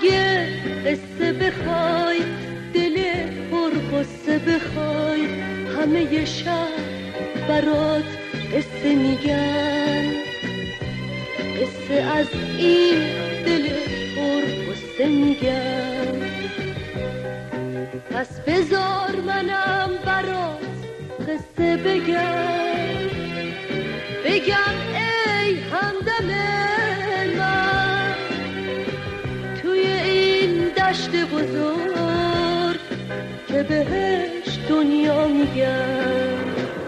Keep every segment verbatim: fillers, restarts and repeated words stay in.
اگه قصه بخوای، دل پر قصه بخوای، همه شب برات قصه میگن. قصه از این دل پر قصه میگن. پس بذار منم برات قصه بگم، بگم ای همدم من، توی این دشت بزرگ که بهش دنیا میگم.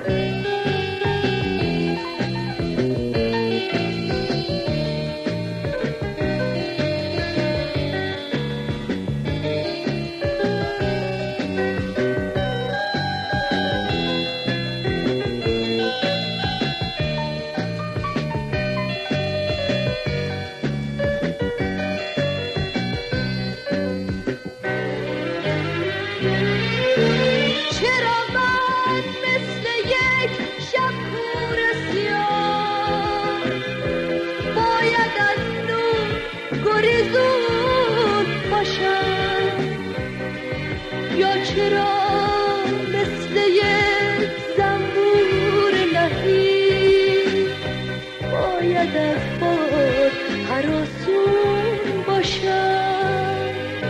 چرا مثل یک زنبور نهی باید از باد هراسون باشم؟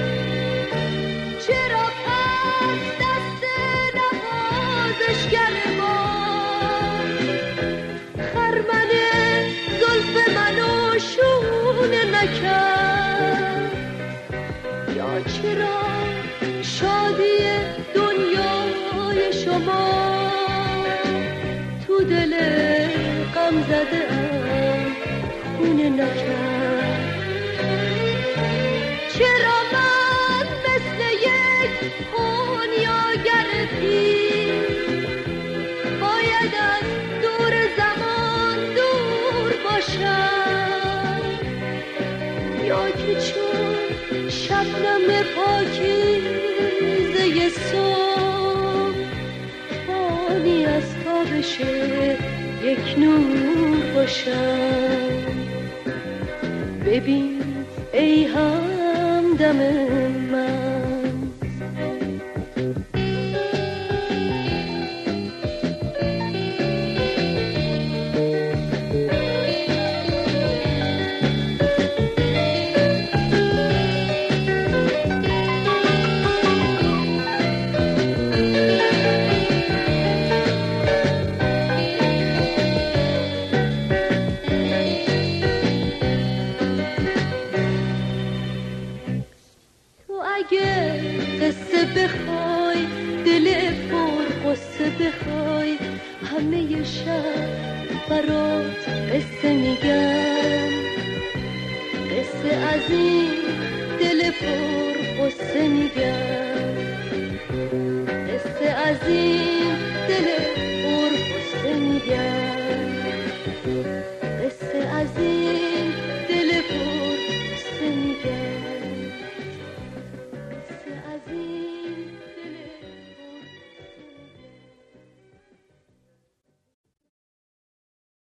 چرا پس دست نوازشگر ما خرمن زلف منو شونه نکرد؟ یا چرا شادی دنیای شما تو دل غم زده ام خونه نکرد؟ چرا من مثل یک خونیاگر پیر باید از دور زمان دور باشم؟ یا که چون شبنم پاکیزه صبح فانی از تابش یک نور باشم؟ ببین ای همدم من، اگه قصه بخوای، دل پر قصه بخوای، همه شب برات قصه میگم. قصه از این دل پر قصه میگم. قصه از این دل پر قصه میگم.